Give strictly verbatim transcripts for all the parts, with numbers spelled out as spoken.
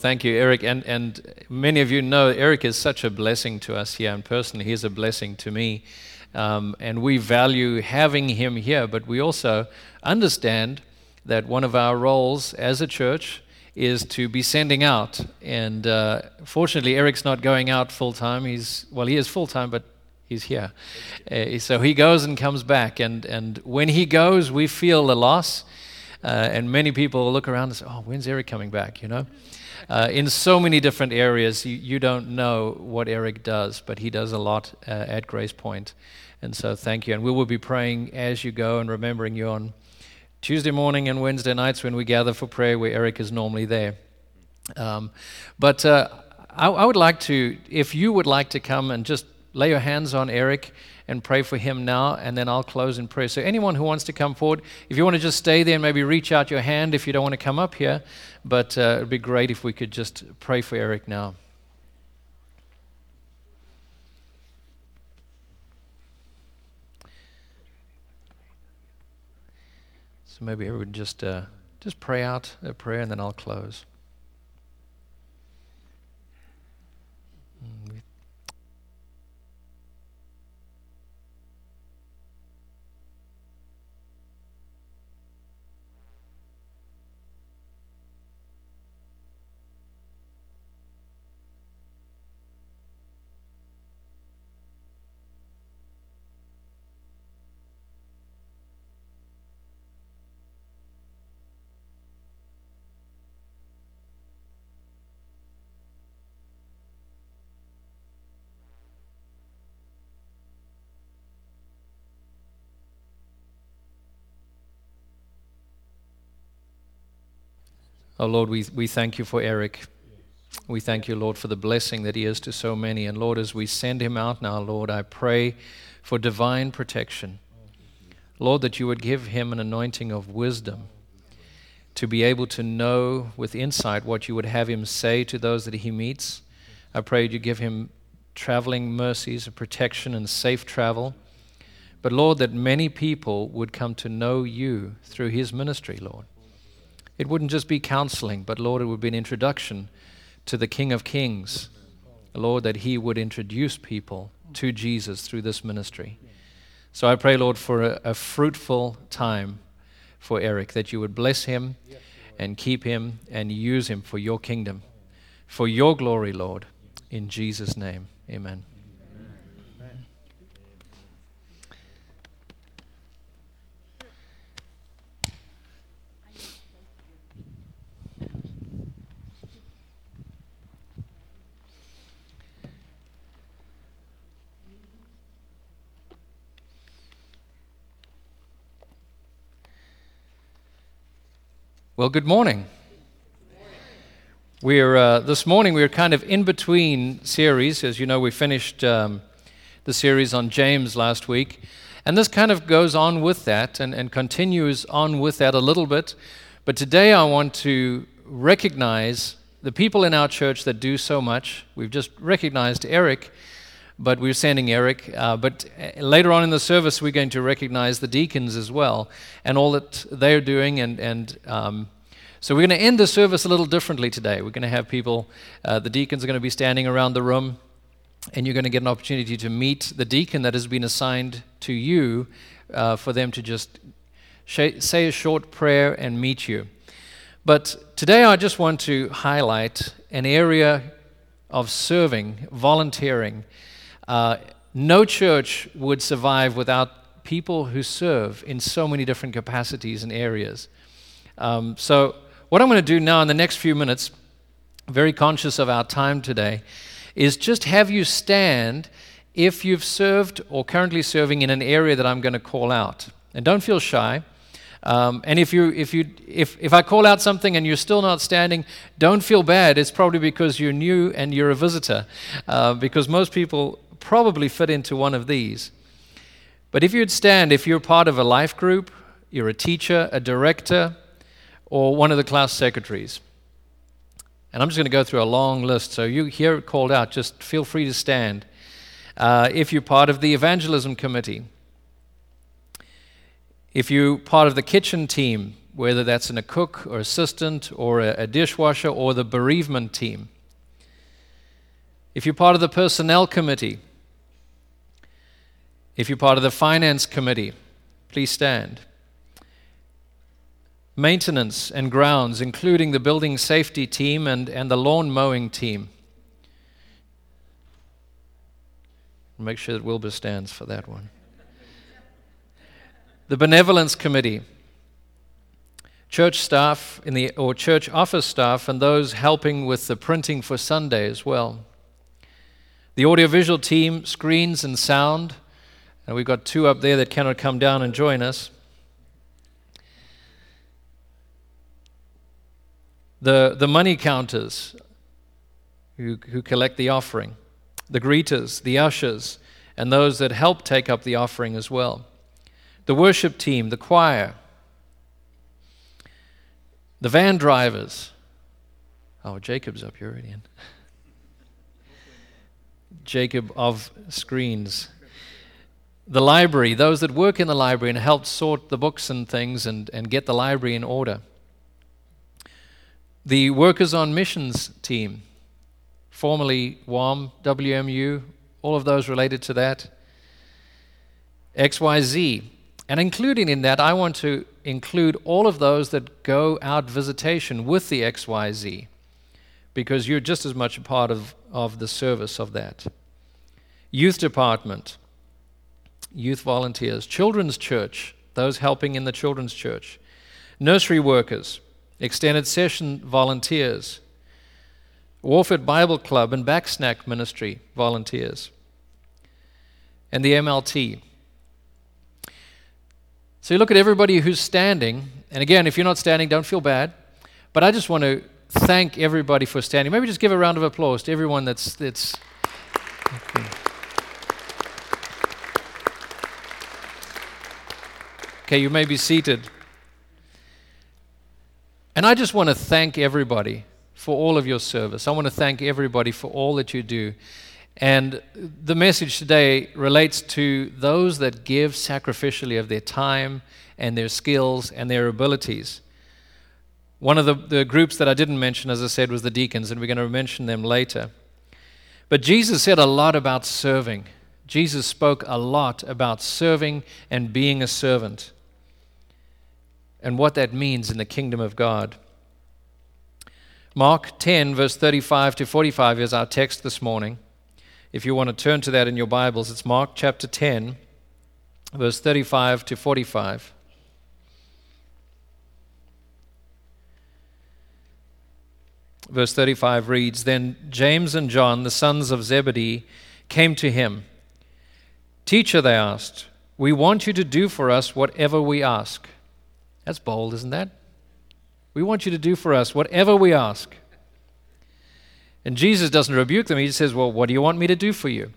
Thank you, Eric. And, and many of you know Eric is such a blessing to us here, and personally, he's a blessing to me. Um, and we value having him here, but we also understand that one of our roles as a church is to be sending out. And uh, fortunately, Eric's not going out full-time. He's, well, he is full-time, but he's here. Uh, so he goes and comes back. And, and when he goes, we feel the loss. Uh, and many people look around and say, oh, when's Eric coming back, you know? Uh, in so many different areas, you, you don't know what Eric does, but he does a lot uh, at Grace Point. And so thank you. And we will be praying as you go and remembering you on Tuesday morning and Wednesday nights when we gather for prayer, where Eric is normally there. Um, but uh, I, I would like to, if you would like to come and just lay your hands on Eric and pray for him now, and then I'll close in prayer. So anyone who wants to come forward, if you want to just stay there and maybe reach out your hand if you don't want to come up here, but uh, it would be great if we could just pray for Eric now. So maybe everyone just uh, just pray out a prayer, and then I'll close. Mm, we Oh Lord, we, we thank you for Eric. We thank you, Lord, for the blessing that he is to so many. And Lord, as we send him out now, Lord, I pray for divine protection. Lord, that you would give him an anointing of wisdom to be able to know with insight what you would have him say to those that he meets. I pray you give him traveling mercies of protection and safe travel. But Lord, that many people would come to know you through his ministry, Lord. It wouldn't just be counseling, but Lord, it would be an introduction to the King of Kings. Lord, that he would introduce people to Jesus through this ministry. So I pray, Lord, for a, a fruitful time for Eric, that you would bless him and keep him and use him for your kingdom, for your glory, Lord. In Jesus' name, amen. Well, good morning. We're uh, this morning we're kind of in between series. As you know, we finished um, the series on James last week, and this kind of goes on with that and, and continues on with that a little bit. But today I want to recognize the people in our church that do so much. We've just recognized Eric, but we're sending Eric. Uh, but later on in the service, we're going to recognize the deacons as well and all that they're doing. And, and um, so we're going to end the service a little differently today. We're going to have people, uh, the deacons are going to be standing around the room, and you're going to get an opportunity to meet the deacon that has been assigned to you uh, for them to just sh- say a short prayer and meet you. But today I just want to highlight an area of serving, volunteering. Uh, no church would survive without people who serve in so many different capacities and areas. Um, so what I'm going to do now in the next few minutes, very conscious of our time today, is just have you stand if you've served or currently serving in an area that I'm going to call out. And don't feel shy. Um, and if you, if you, if if I call out something and you're still not standing, don't feel bad. It's probably because you're new and you're a visitor, uh, because most people probably fit into one of these. But if you'd stand, if you're part of a life group, you're a teacher, a director, or one of the class secretaries. And I'm just going to go through a long list, so you hear it called out, just feel free to stand. Uh, if you're part of the evangelism committee, If you're part of the kitchen team, whether that's in a cook or assistant or a, a dishwasher or the bereavement team. If you're part of the personnel committee, if you're part of the finance committee, please stand. Maintenance and grounds, including the building safety team and, and the lawn mowing team. Make sure that Wilbur stands for that one. The benevolence committee, church staff in the or church office staff, and those helping with the printing for Sunday as well. The audiovisual team, screens and sound, and we've got two up there that cannot come down and join us. The the money counters who who collect the offering, the greeters, the ushers, and those that help take up the offering as well. The worship team, the choir, the van drivers. Oh, Jacob's up here already. Jacob of screens. The library, those that work in the library and help sort the books and things and, and get the library in order. The workers on missions team, formerly W A M, W M U, all of those related to that. X Y Z. And including in that, I want to include all of those that go out visitation with the X Y Z, because you're just as much a part of, of the service of that. Youth department, youth volunteers, children's church, those helping in the children's church, nursery workers, extended session volunteers, Warford Bible Club and Backsnack Ministry volunteers, and the M L T. So you look at everybody who's standing, and again, if you're not standing, don't feel bad, but I just want to thank everybody for standing. Maybe just give a round of applause to everyone that's... that's okay. Okay, you may be seated. And I just want to thank everybody for all of your service. I want to thank everybody for all that you do. And the message today relates to those that give sacrificially of their time and their skills and their abilities. One of the, the groups that I didn't mention, as I said, was the deacons, and we're going to mention them later. But Jesus said a lot about serving. Jesus spoke a lot about serving and being a servant and what that means in the kingdom of God. Mark ten, verse thirty-five to forty-five is our text this morning. If you want to turn to that in your Bibles, it's Mark chapter ten, verse thirty-five to forty-five. Verse thirty-five reads, "Then James and John, the sons of Zebedee, came to him. 'Teacher,' they asked, 'we want you to do for us whatever we ask.'" That's bold, isn't that? We want you to do for us whatever we ask. And Jesus doesn't rebuke them. He just says, "Well, what do you want me to do for you?"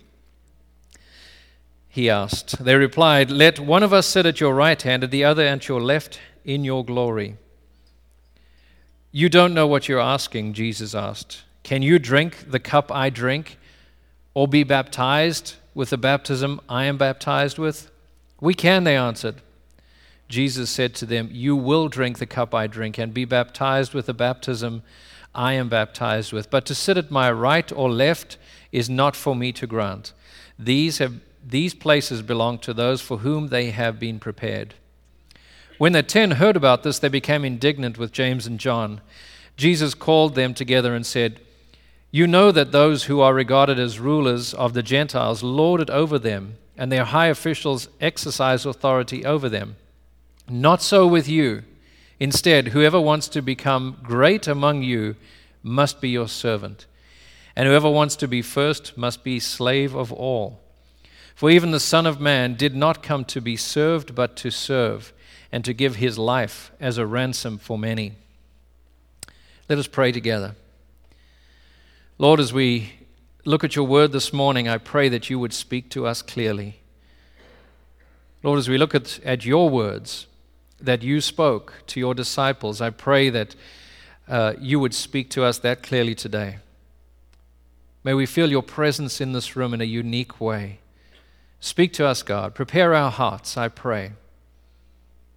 He asked. They replied, "Let one of us sit at your right hand and the other at your left in your glory." "You don't know what you're asking," Jesus asked. "Can you drink the cup I drink, or be baptized with the baptism I am baptized with?" "We can," they answered. Jesus said to them, "You will drink the cup I drink and be baptized with the baptism I am baptized with. But to sit at my right or left is not for me to grant. These have these places belong to those for whom they have been prepared." When the ten heard about this, they became indignant with James and John. Jesus called them together and said, "You know that those who are regarded as rulers of the Gentiles lord it over them, and their high officials exercise authority over them. Not so with you. Instead, whoever wants to become great among you must be your servant, and whoever wants to be first must be slave of all. For even the Son of Man did not come to be served, but to serve, and to give his life as a ransom for many." Let us pray together. Lord, as we look at your word this morning, I pray that you would speak to us clearly. Lord, as we look at, at your words that you spoke to your disciples, I pray that uh, you would speak to us that clearly today. May we feel your presence in this room in a unique way. Speak to us, God. Prepare our hearts, I pray.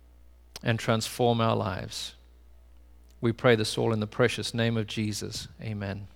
and transform our lives. We pray this all in the precious name of Jesus. Amen.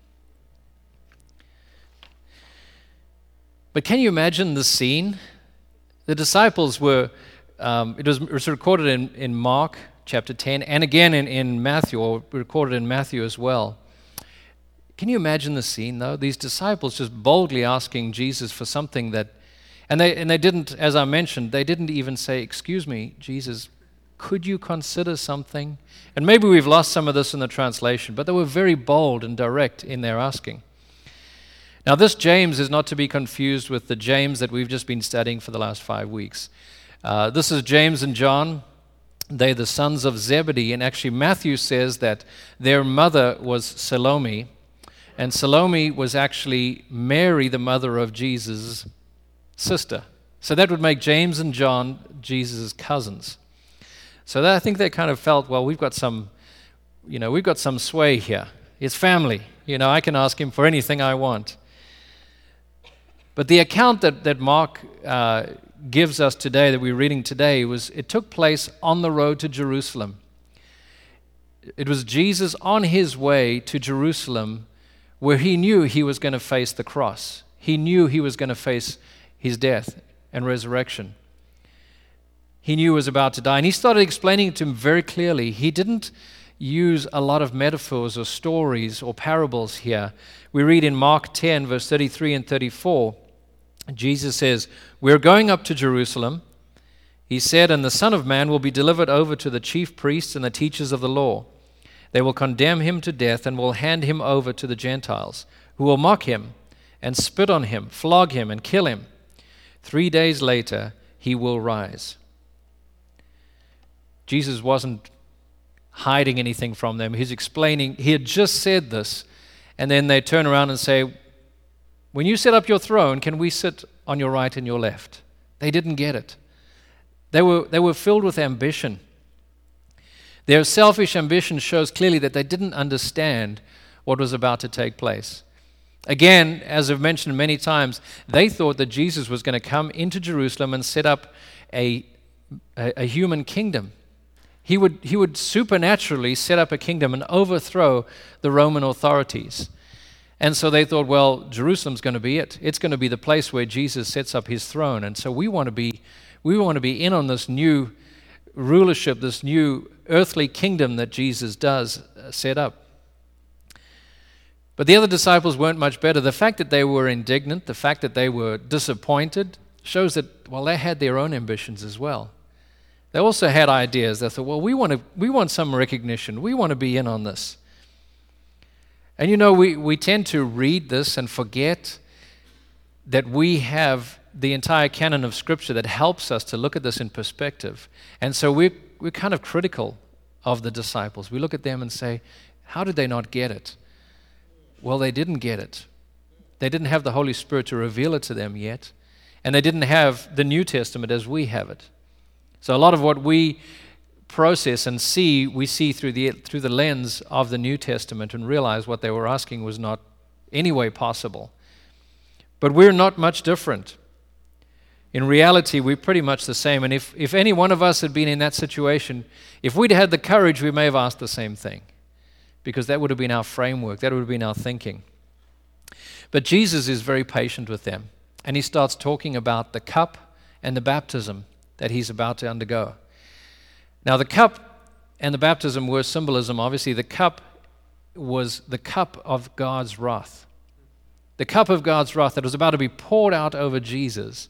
But can you imagine the scene? The disciples were, um, it, was, it was recorded in, in Mark chapter ten, and again in, in Matthew, or recorded in Matthew as well. Can you imagine the scene, though? These disciples just boldly asking Jesus for something that, and they and they didn't, as I mentioned, they didn't even say, "Excuse me, Jesus, could you consider something?" And maybe we've lost some of this in the translation, but they were very bold and direct in their asking. Now, this James is not to be confused with the James that we've just been studying for the last five weeks. Uh, this is James and John. They're the sons of Zebedee, and actually Matthew says that their mother was Salome, and Salome was actually Mary, the mother of Jesus' sister. So that would make James and John Jesus' cousins. So that, I think they kind of felt, well, we've got some, you know, we've got some sway here. It's family. You know, I can ask him for anything I want. But the account that, that Mark uh, gives us today, that we're reading today, was it took place on the road to Jerusalem. It was Jesus on his way to Jerusalem, where he knew he was going to face the cross. He knew he was going to face his death and resurrection. He knew he was about to die. And he started explaining it to him very clearly. He didn't use a lot of metaphors or stories or parables here. We read in Mark ten, verse thirty-three and thirty-four, Jesus says, "We're going up to Jerusalem," he said, "and the Son of Man will be delivered over to the chief priests and the teachers of the law. They will condemn him to death and will hand him over to the Gentiles, who will mock him and spit on him, flog him and kill him. Three days later, he will rise." Jesus wasn't hiding anything from them. He's explaining, he had just said this, and then they turn around and say, "When you set up your throne, can we sit on your right and your left?" They didn't get it. They were, they were filled with ambition. Their selfish ambition shows clearly that they didn't understand what was about to take place. Again, as I've mentioned many times, they thought that Jesus was going to come into Jerusalem and set up a, a, a human kingdom. He would, he would supernaturally set up a kingdom and overthrow the Roman authorities. And so they thought, well, Jerusalem's going to be it. It's going to be the place where Jesus sets up his throne. And so we want to be, we want to be in on this new rulership, this new earthly kingdom that Jesus does set up. But the other disciples weren't much better. The fact that they were indignant, the fact that they were disappointed, shows that, well, they had their own ambitions as well. They also had ideas. They thought, well, we want to, we want some recognition. We want to be in on this. And you know, we, we tend to read this and forget that we have the entire canon of Scripture that helps us to look at this in perspective. And so we're, we're kind of critical of the disciples. We look at them and say, how did they not get it? Well, they didn't get it. They didn't have the Holy Spirit to reveal it to them yet. And they didn't have the New Testament as we have it. So a lot of what we process and see, we see through the through the lens of the New Testament and realize what they were asking was not any way possible. But we're not much different. In reality, we're pretty much the same. And if, if any one of us had been in that situation, if we'd had the courage, we may have asked the same thing, because that would have been our framework, that would have been our thinking. But Jesus is very patient with them, and he starts talking about the cup and the baptism that he's about to undergo. Now, the cup and the baptism were symbolism. Obviously, the cup was the cup of God's wrath. The cup of God's wrath that was about to be poured out over Jesus.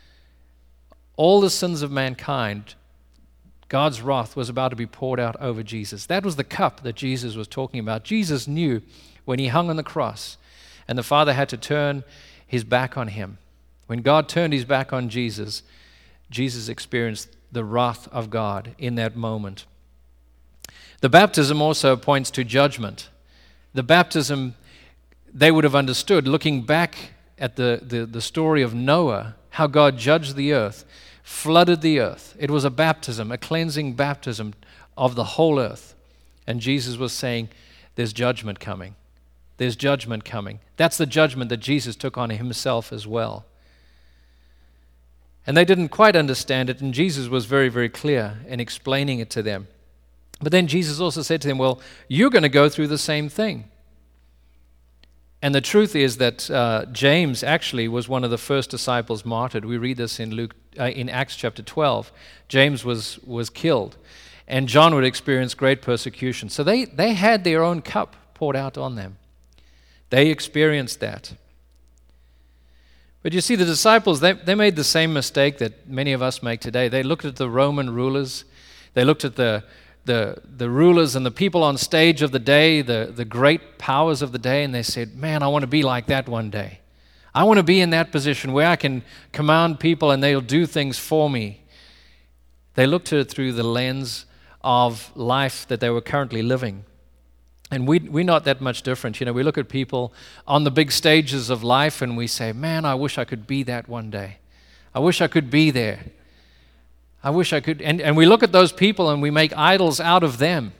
All the sins of mankind, God's wrath was about to be poured out over Jesus. That was the cup that Jesus was talking about. Jesus knew when he hung on the cross and the Father had to turn his back on him. When God turned his back on Jesus, Jesus experienced the wrath of God in that moment. The baptism also points to judgment. The baptism, they would have understood, looking back at the, the, the story of Noah, how God judged the earth, flooded the earth. It was a baptism, a cleansing baptism of the whole earth. And Jesus was saying, there's judgment coming. There's judgment coming. That's the judgment that Jesus took on himself as well. And they didn't quite understand it, and Jesus was very, very clear in explaining it to them. But then Jesus also said to them, well, you're going to go through the same thing. And the truth is that uh, James actually was one of the first disciples martyred. We read this in Luke, uh, in Acts chapter twelve. James was, was killed, and John would experience great persecution. So they, they had their own cup poured out on them. They experienced that. But you see, the disciples, they, they made the same mistake that many of us make today. They looked at the Roman rulers. They looked at the The, the rulers and the people on stage of the day, the, the great powers of the day, and they said, man, I want to be like that one day. I want to be in that position where I can command people and they'll do things for me. They looked at it through the lens of life that they were currently living. And we, we're not that much different. You know, we look at people on the big stages of life and we say, man, I wish I could be that one day. I wish I could be there. I wish I could, and, and we look at those people and we make idols out of them.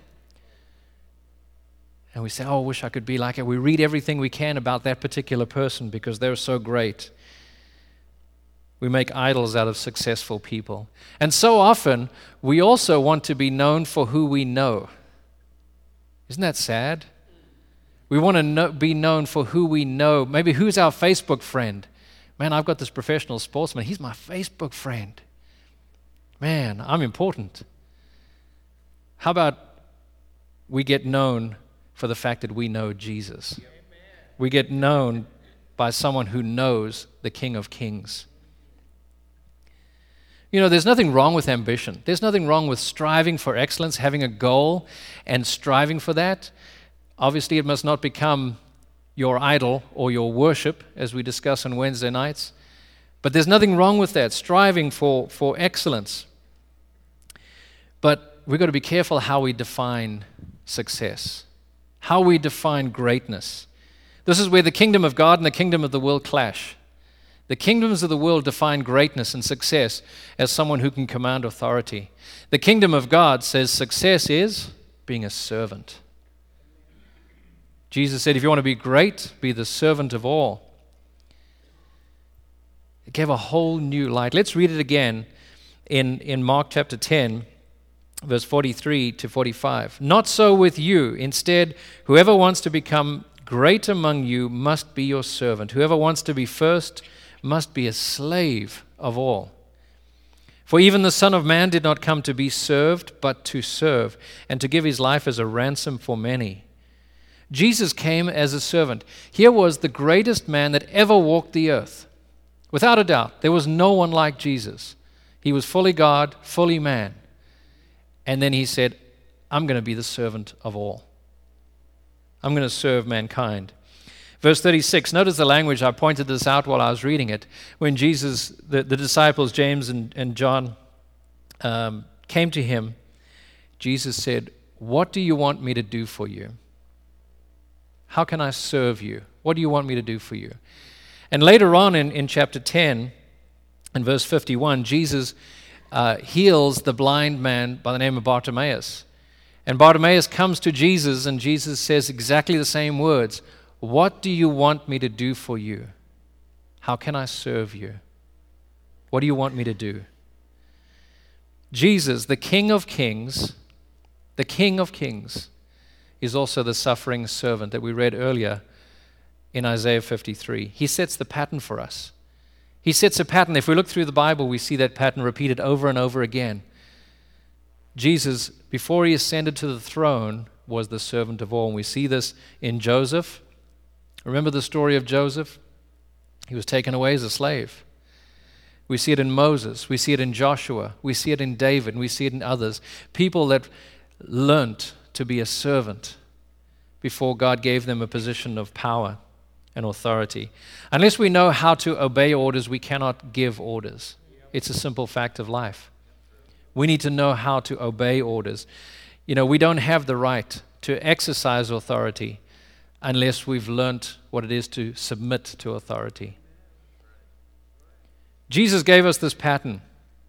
And we say, oh, I wish I could be like it. We read everything we can about that particular person because they're so great. We make idols out of successful people. And so often, we also want to be known for who we know. Isn't that sad? We want to know, be known for who we know. Maybe who's our Facebook friend? Man, I've got this professional sportsman. He's my Facebook friend. Man, I'm important. How about we get known for the fact that we know Jesus? We get known by someone who knows the King of Kings. You know, there's nothing wrong with ambition. There's nothing wrong with striving for excellence, having a goal and striving for that. Obviously, it must not become your idol or your worship, as we discuss on Wednesday nights. But there's nothing wrong with that, striving for, for excellence. But we've got to be careful how we define success, how we define greatness. This is where the kingdom of God and the kingdom of the world clash. The kingdoms of the world define greatness and success as someone who can command authority. The kingdom of God says success is being a servant. Jesus said, if you want to be great, be the servant of all. It gave a whole new light. Let's read it again in, in Mark chapter ten, verse forty-three to forty-five. Not so with you. Instead, whoever wants to become great among you must be your servant. Whoever wants to be first must be a slave of all. For even the Son of Man did not come to be served, but to serve, and to give his life as a ransom for many. Jesus came as a servant. Here was the greatest man that ever walked the earth. Without a doubt, there was no one like Jesus. He was fully God, fully man. And then he said, I'm going to be the servant of all. I'm going to serve mankind. Verse thirty-six, notice the language. I pointed this out while I was reading it. When Jesus, the, the disciples, James and, and John, um, came to him, Jesus said, what do you want me to do for you? How can I serve you? What do you want me to do for you? And later on in, in chapter ten, in verse fifty-one, Jesus uh, heals the blind man by the name of Bartimaeus. And Bartimaeus comes to Jesus, and Jesus says exactly the same words. What do you want me to do for you? How can I serve you? What do you want me to do? Jesus, the King of Kings, the King of Kings, is also the suffering servant that we read earlier in Isaiah fifty-three. He sets the pattern for us. He sets a pattern. If we look through the Bible, we see that pattern repeated over and over again. Jesus, before he ascended to the throne, was the servant of all. And we see this in Joseph. Remember the story of Joseph? He was taken away as a slave. We see it in Moses. We see it in Joshua. We see it in David. And we see it in others. People that learnt to be a servant before God gave them a position of power and authority. Unless we know how to obey orders, we cannot give orders. It's a simple fact of life. We need to know how to obey orders. You know, we don't have the right to exercise authority unless we've learnt what it is to submit to authority. Jesus gave us this pattern.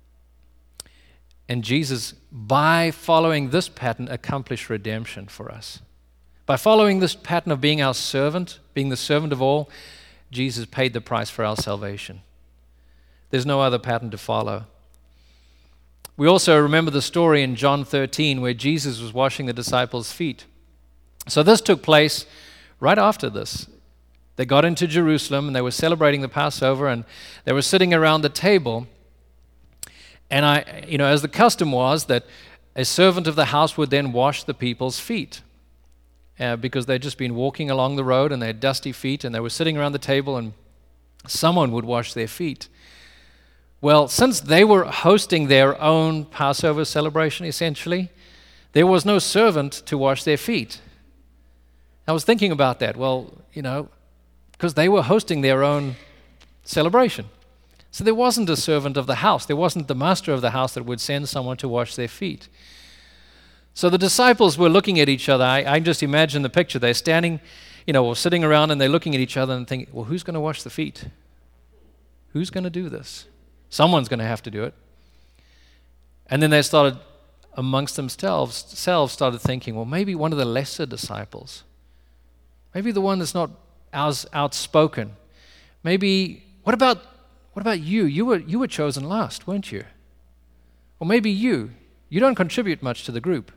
And Jesus, by following this pattern, accomplished redemption for us. By following this pattern of being our servant, being the servant of all, Jesus paid the price for our salvation. There's no other pattern to follow. We also remember the story in John thirteen where Jesus was washing the disciples' feet. So this took place right after this. They got into Jerusalem and they were celebrating the Passover, and they were sitting around the table. And I, you know, as the custom was that a servant of the house would then wash the people's feet uh, because they'd just been walking along the road and they had dusty feet, and they were sitting around the table and someone would wash their feet. Well, since they were hosting their own Passover celebration, essentially, there was no servant to wash their feet. I was thinking about that. Well, you know, because they were hosting their own celebration. So there wasn't a servant of the house. There wasn't the master of the house that would send someone to wash their feet. So the disciples were looking at each other. I, I just imagine the picture. They're standing, you know, or sitting around and they're looking at each other and thinking, well, who's going to wash the feet? Who's going to do this? Someone's going to have to do it. And then they started, amongst themselves, selves started thinking, well, maybe one of the lesser disciples, maybe the one that's not as outspoken, maybe, what about what about you? You were you were chosen last, weren't you? Or maybe you, you don't contribute much to the group.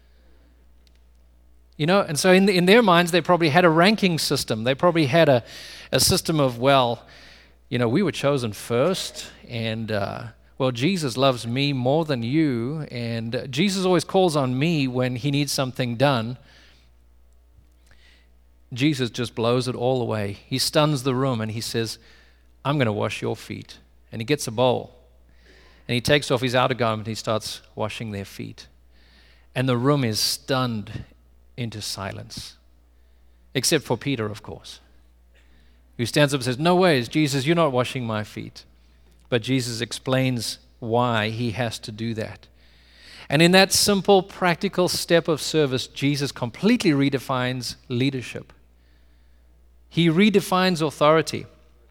You know, and so in, the, in their minds, they probably had a ranking system. They probably had a, a system of, well, you know, we were chosen first, and, uh, well, Jesus loves me more than you, and Jesus always calls on me when he needs something done. Jesus just blows it all away. He stuns the room, and he says, I'm going to wash your feet. And he gets a bowl, and he takes off his outer garment, and he starts washing their feet. And the room is stunned into silence, except for Peter, of course, who stands up and says, no ways, Jesus, you're not washing my feet. But Jesus explains why he has to do that. And in that simple, practical step of service, Jesus completely redefines leadership. He redefines authority.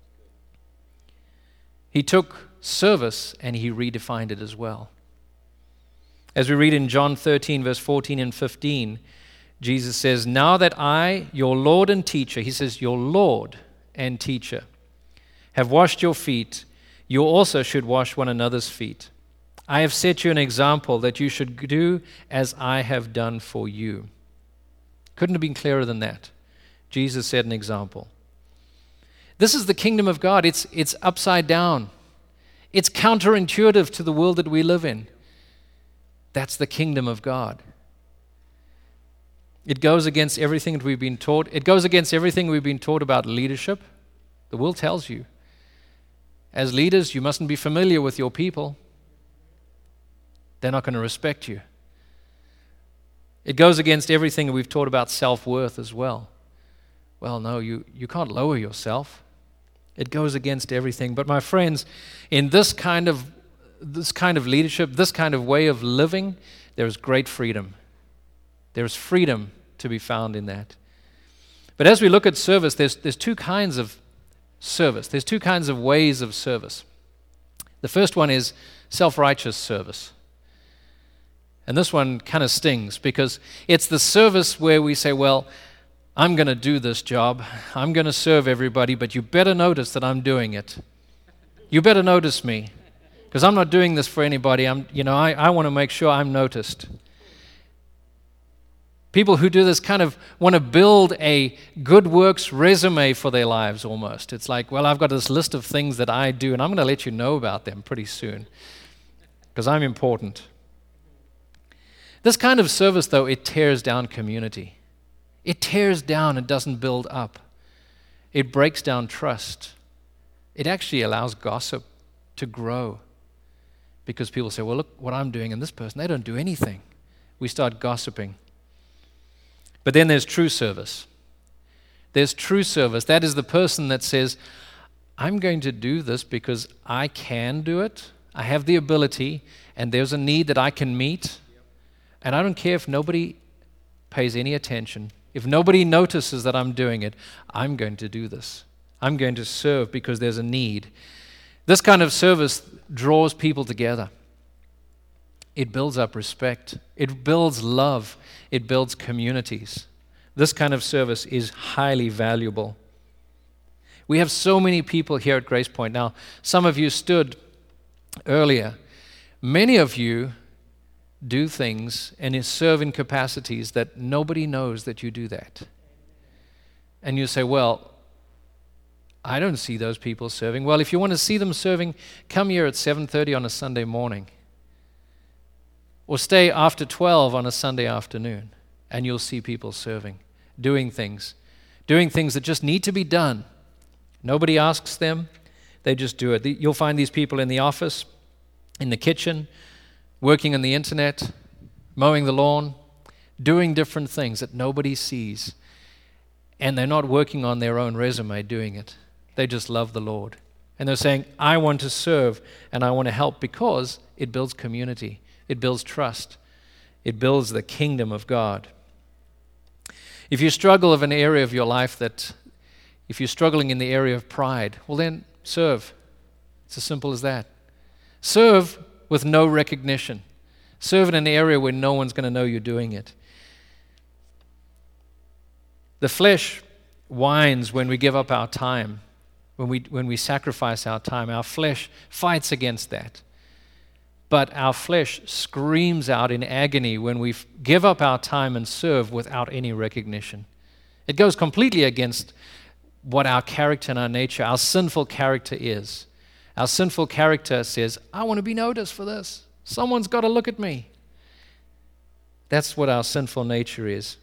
He took service and he redefined it as well. As we read in John thirteen, verse fourteen and fifteen, Jesus says, now that I, your Lord and teacher, he says, your Lord and teacher, have washed your feet, you also should wash one another's feet. I have set you an example that you should do as I have done for you. Couldn't have been clearer than that. Jesus set an example. This is the kingdom of God. It's, it's upside down. It's counterintuitive to the world that we live in. That's the kingdom of God. It goes against everything that we've been taught. It goes against everything we've been taught about leadership. The world tells you, as leaders, you mustn't be familiar with your people. They're not going to respect you. It goes against everything we've taught about self-worth as well. Well, no, you, you can't lower yourself. It goes against everything. But my friends, in this kind of this kind of leadership, this kind of way of living, there is great freedom. There's freedom to be found in that. But as we look at service, there's, there's two kinds of service. There's two kinds of ways of service. The first one is self-righteous service. And this one kind of stings because it's the service where we say, well, I'm going to do this job. I'm going to serve everybody, but you better notice that I'm doing it. You better notice me because I'm not doing this for anybody. I'm, you know, I, I want to make sure I'm noticed. People who do this kind of want to build a good works resume for their lives almost. It's like, well, I've got this list of things that I do, and I'm going to let you know about them pretty soon because I'm important. This kind of service, though, it tears down community. It tears down and doesn't build up. It breaks down trust. It actually allows gossip to grow because people say, well, look what I'm doing and this person, they don't do anything. We start gossiping. But then there's true service. There's true service. That is the person that says, I'm going to do this because I can do it. I have the ability, and there's a need that I can meet. And I don't care if nobody pays any attention. If nobody notices that I'm doing it, I'm going to do this. I'm going to serve because there's a need. This kind of service draws people together. It builds up respect. It builds love. It builds communities. This kind of service is highly valuable. We have so many people here at Grace Point. Now, some of you stood earlier. Many of you do things and serve in capacities that nobody knows that you do that. And you say, well, I don't see those people serving. Well, if you want to see them serving, come here at seven thirty on a Sunday morning. Or stay after twelve on a Sunday afternoon, and you'll see people serving, doing things, doing things that just need to be done. Nobody asks them, they just do it. You'll find these people in the office, in the kitchen, working on the internet, mowing the lawn, doing different things that nobody sees. And they're not working on their own resume doing it. They just love the Lord. And they're saying, I want to serve and I want to help because it builds community. It builds trust. It builds the kingdom of God. If you struggle of an area of your life that, if you're struggling in the area of pride, well then serve. It's as simple as that. Serve with no recognition. Serve in an area where no one's going to know you're doing it. The flesh whines when we give up our time, when we, when we sacrifice our time. Our flesh fights against that. But our flesh screams out in agony when we give up our time and serve without any recognition. It goes completely against what our character and our nature, our sinful character is. Our sinful character says, I want to be noticed for this. Someone's got to look at me. That's what our sinful nature is.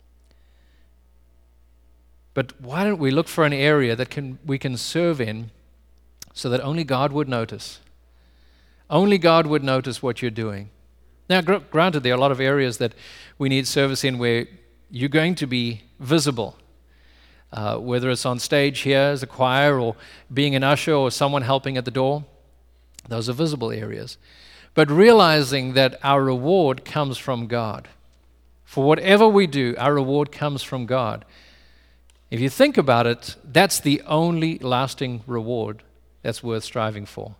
But why don't we look for an area that can we can serve in so that only God would notice? Only God would notice what you're doing. Now, gr- granted, there are a lot of areas that we need service in where you're going to be visible, uh, whether it's on stage here as a choir or being an usher or someone helping at the door. Those are visible areas. But realizing that our reward comes from God. For whatever we do, our reward comes from God. If you think about it, that's the only lasting reward that's worth striving for.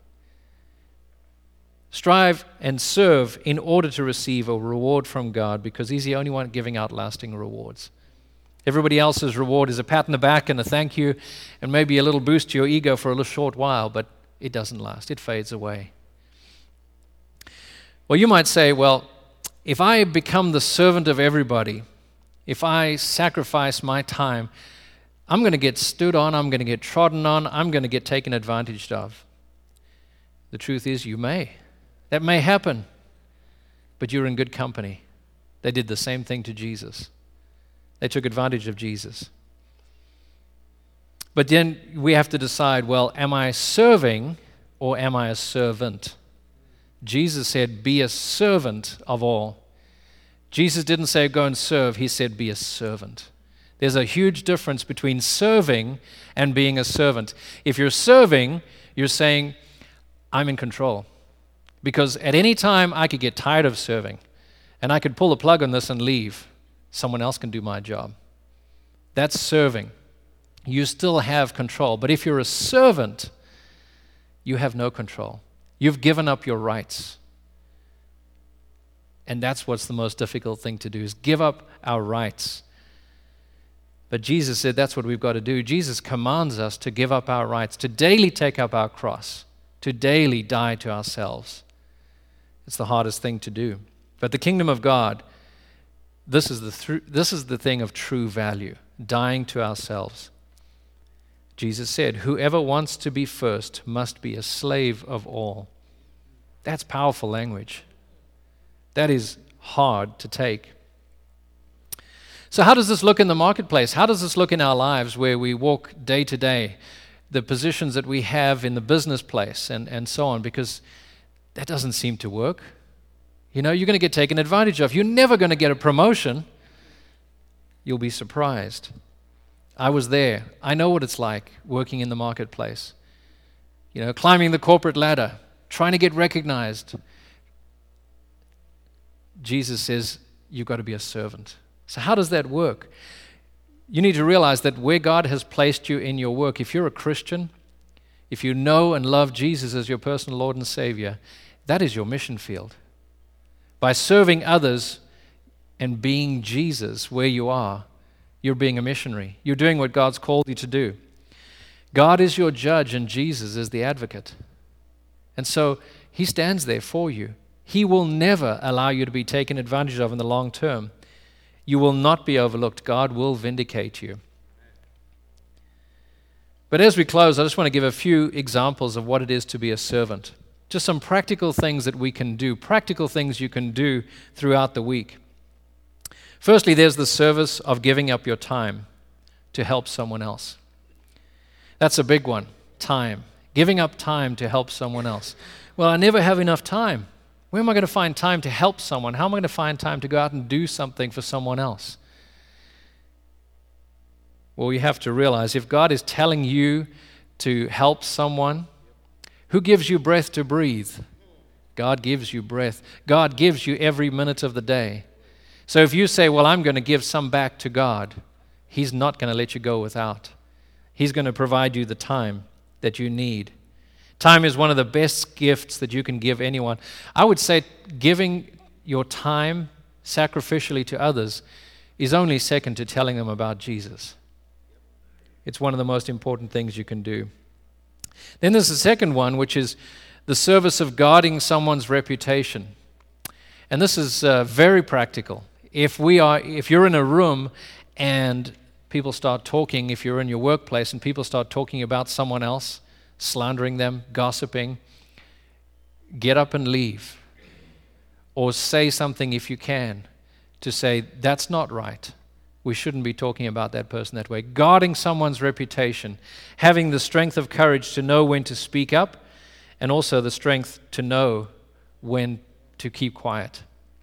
Strive and serve in order to receive a reward from God because He's the only one giving out lasting rewards. Everybody else's reward is a pat on the back and a thank you and maybe a little boost to your ego for a little short while, but it doesn't last. It fades away. Well, you might say, well, if I become the servant of everybody, if I sacrifice my time, I'm going to get stood on, I'm going to get trodden on, I'm going to get taken advantage of. The truth is, you may. That may happen, but you're in good company. They did the same thing to Jesus. They took advantage of Jesus. But then we have to decide, well, am I serving or am I a servant? Jesus said, be a servant of all. Jesus didn't say go and serve, He said be a servant. There's a huge difference between serving and being a servant. If you're serving, you're saying, I'm in control. Because at any time I could get tired of serving and I could pull the plug on this and leave. Someone else can do my job. That's serving. You still have control. But if you're a servant, you have no control. You've given up your rights. And that's what's the most difficult thing to do, is give up our rights. But Jesus said that's what we've got to do. Jesus commands us to give up our rights, to daily take up our cross, to daily die to ourselves. It's the hardest thing to do. But the kingdom of God, this is the thr- this is the thing of true value, dying to ourselves. Jesus said, whoever wants to be first must be a slave of all. That's powerful language. That is hard to take. So how does this look in the marketplace? How does this look in our lives where we walk day to day? The positions that we have in the business place and, and so on, because that doesn't seem to work. You know, you're going to get taken advantage of. You're never going to get a promotion. You'll be surprised. I was there. I know what it's like working in the marketplace. You know, climbing the corporate ladder, trying to get recognized. Jesus says, you've got to be a servant. So how does that work? You need to realize that where God has placed you in your work, if you're a Christian, if you know and love Jesus as your personal Lord and Savior, that is your mission field. By serving others and being Jesus where you are, you're being a missionary. You're doing what God's called you to do. God is your judge and Jesus is the advocate. And so he stands there for you. He will never allow you to be taken advantage of in the long term. You will not be overlooked. God will vindicate you. But as we close, I just want to give a few examples of what it is to be a servant. Just some practical things that we can do, practical things you can do throughout the week. Firstly, there's the service of giving up your time to help someone else. That's a big one, time. Giving up time to help someone else. Well, I never have enough time. Where am I going to find time to help someone? How am I going to find time to go out and do something for someone else? Well, you have to realize if God is telling you to help someone, who gives you breath to breathe? God gives you breath. God gives you every minute of the day. So if you say, well, I'm going to give some back to God, He's not going to let you go without. He's going to provide you the time that you need. Time is one of the best gifts that you can give anyone. I would say giving your time sacrificially to others is only second to telling them about Jesus. It's one of the most important things you can do. Then there's the second one, which is the service of guarding someone's reputation. And this is uh, very practical. If we are, if you're in a room and people start talking, if you're in your workplace and people start talking about someone else, slandering them, gossiping, get up and leave. Or say something if you can to say, that's not right. We shouldn't be talking about that person that way. Guarding someone's reputation, having the strength of courage to know when to speak up, and also the strength to know when to keep quiet.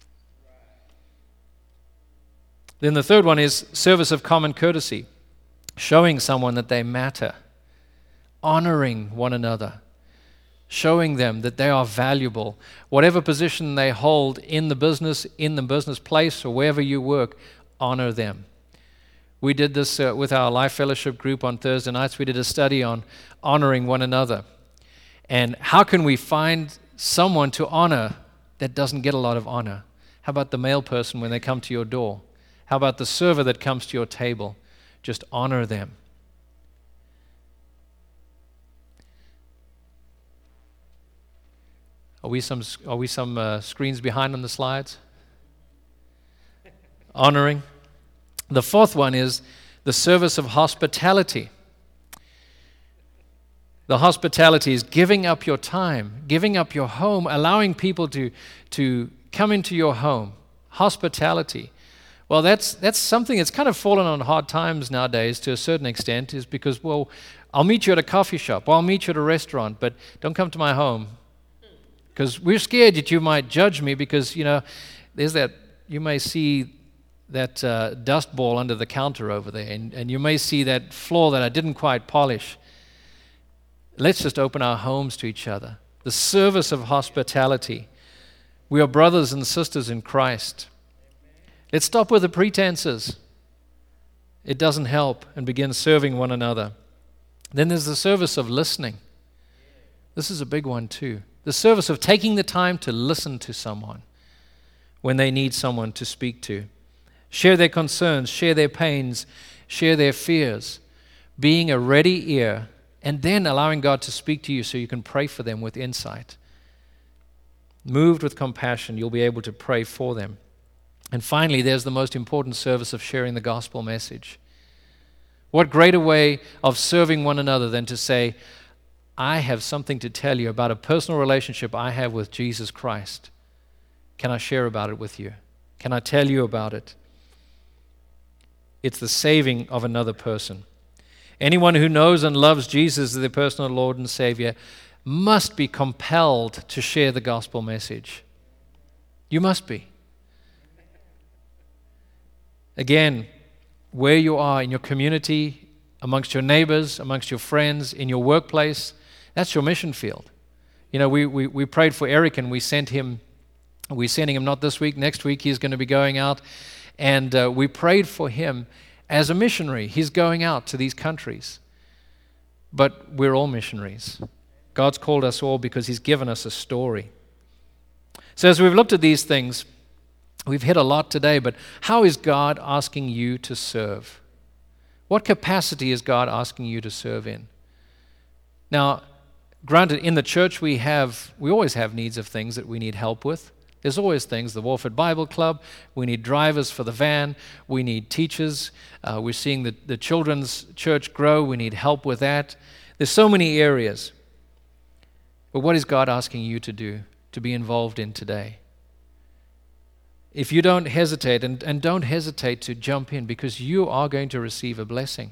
Then the third one is service of common courtesy, showing someone that they matter, honoring one another, showing them that they are valuable. Whatever position they hold in the business, in the business place, or wherever you work, honor them. We did this uh, with our Life Fellowship group on Thursday nights. We did a study on honoring one another. And how can we find someone to honor that doesn't get a lot of honor? How about the mail person when they come to your door? How about the server that comes to your table? Just honor them. Are we some, are we some uh, screens behind on the slides? Honoring. The fourth one is the service of hospitality. The hospitality is giving up your time, giving up your home, allowing people to, to come into your home. Hospitality. Well, that's that's something that's kind of fallen on hard times nowadays to a certain extent, is because, well, I'll meet you at a coffee shop, or I'll meet you at a restaurant, but don't come to my home. Because we're scared that you might judge me because, you know, there's that, you may see that uh, dust ball under the counter over there, and, and you may see that floor that I didn't quite polish. Let's just open our homes to each other. The service of hospitality. We are brothers and sisters in Christ. Let's stop with the pretenses. It doesn't help, and begin serving one another. Then there's the service of listening. This is a big one too. The service of taking the time to listen to someone when they need someone to speak to. Share their concerns, share their pains, share their fears. Being a ready ear, and then allowing God to speak to you so you can pray for them with insight. Moved with compassion, you'll be able to pray for them. And finally, there's the most important service of sharing the gospel message. What greater way of serving one another than to say, I have something to tell you about a personal relationship I have with Jesus Christ. Can I share about it with you? Can I tell you about it? It's the saving of another person. Anyone who knows and loves Jesus as their personal Lord and Savior must be compelled to share the gospel message. You must be. Again, where you are in your community, amongst your neighbors, amongst your friends, in your workplace, that's your mission field. You know, we, we, we prayed for Eric, and we sent him, we're sending him not this week, next week he's going to be going out, and uh, we prayed for him as a missionary. He's going out to these countries. But we're all missionaries. God's called us all because He's given us a story. So as we've looked at these things, we've hit a lot today, but how is God asking you to serve? What capacity is God asking you to serve in? Now, granted, in the church we have, we always have needs of things that we need help with. There's always things, the Warford Bible Club, we need drivers for the van, we need teachers, uh, we're seeing the, the children's church grow, we need help with that. There's so many areas. But what is God asking you to do, to be involved in today? If you don't hesitate, and, and don't hesitate to jump in, because you are going to receive a blessing.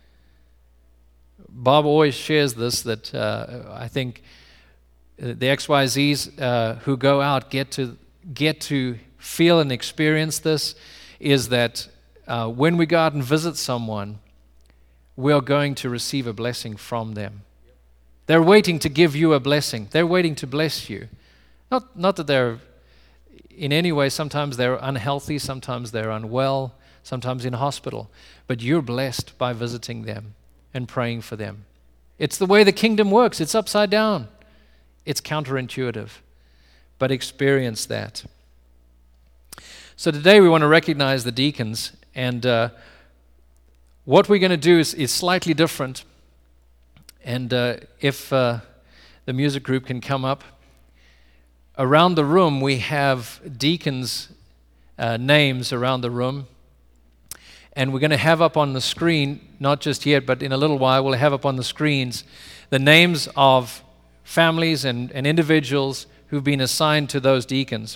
Bob always shares this, that uh, I think the X Y Zs uh, who go out get to get to feel and experience this, is that uh, when we go out and visit someone, we are going to receive a blessing from them. They're waiting to give you a blessing. They're waiting to bless you. Not, not that they're in any way, sometimes they're unhealthy, sometimes they're unwell, sometimes in hospital, but you're blessed by visiting them and praying for them. It's the way the kingdom works. It's upside down. It's counterintuitive, but experience that. So today we want to recognize the deacons, and uh, what we're going to do is, is slightly different. And uh, if uh, the music group can come up, around the room we have deacons' uh, names around the room. And we're going to have up on the screen, not just yet, but in a little while, we'll have up on the screens the names of families and, and individuals who've been assigned to those deacons.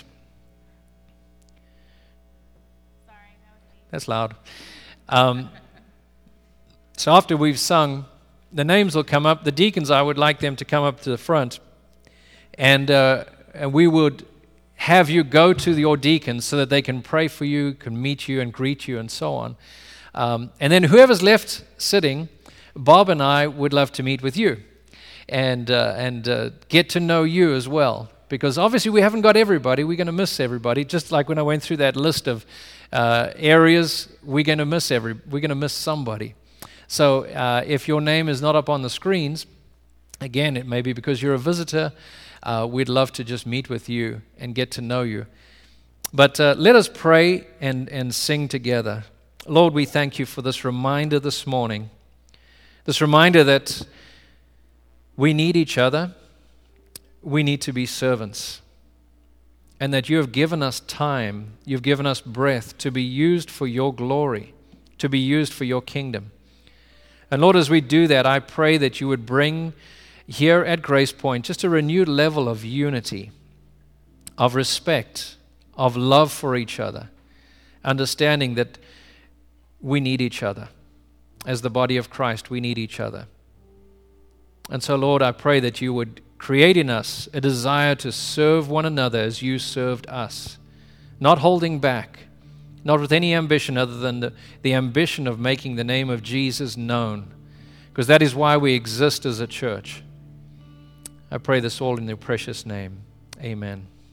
Sorry, that was me. That's loud. Um, so after we've sung, the names will come up. The deacons, I would like them to come up to the front. And, uh, and we would have you go to your deacons so that they can pray for you, can meet you and greet you and so on. Um, and then whoever's left sitting, Bob and I would love to meet with you and uh, and uh, get to know you as well. Because obviously we haven't got everybody. We're going to miss everybody. Just like when I went through that list of uh, areas, we're going to miss every. We're going to miss somebody. So uh, if your name is not up on the screens, again, it may be because you're a visitor. Uh, we'd love to just meet with you and get to know you. But uh, let us pray and, and sing together. Lord, we thank you for this reminder this morning, this reminder that we need each other, we need to be servants, and that you have given us time, you've given us breath to be used for your glory, to be used for your kingdom. And Lord, as we do that, I pray that you would bring here at Grace Point just a renewed level of unity, of respect, of love for each other, understanding that we need each other. As the body of Christ, we need each other. And so, Lord, I pray that you would create in us a desire to serve one another as you served us, not holding back, not with any ambition other than the, the ambition of making the name of Jesus known, because that is why we exist as a church. I pray this all in your precious name. Amen.